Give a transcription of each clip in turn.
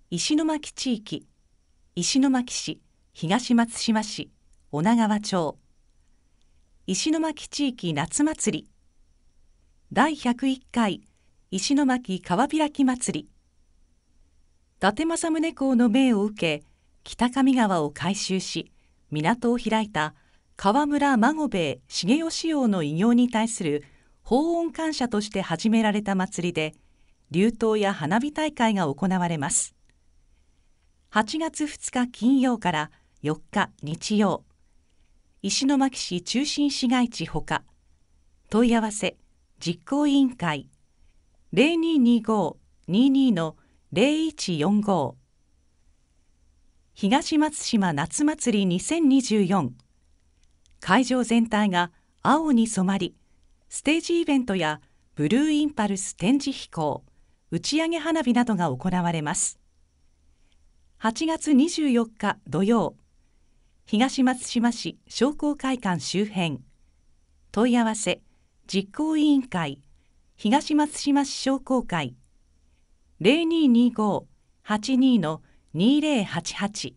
石巻地域、石巻市、東松島市、女川町。石巻地域夏祭り。第101回石巻川開き祭り。伊達政宗公の命を受け、北上川を改修し、港を開いた河村孫兵衛重義王の偉業に対する報恩感謝として始められた祭りで、流湯や花火大会が行われます。8月2日金曜から4日日曜、石巻市中心市街地ほか、問い合わせ実行委員会 0225-22-0145 東松島夏祭り2024。会場全体が青に染まり、ステージイベントやブルーインパルス展示飛行、打ち上げ花火などが行われます。8月24日土曜、東松島市商工会館周辺。問い合わせ実行委員会東松島市商工会 0225-82-2088。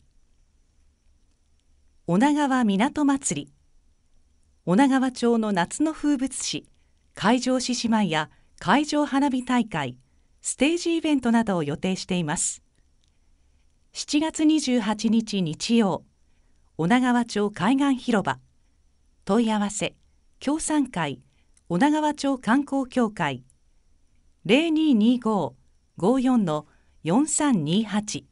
女川港祭り。女川町の夏の風物詩、海上獅子舞や海上花火大会、ステージイベントなどを予定しています。7月28日日曜、女川町海岸広場。問い合わせ協賛会女川町観光協会 0225-54-4328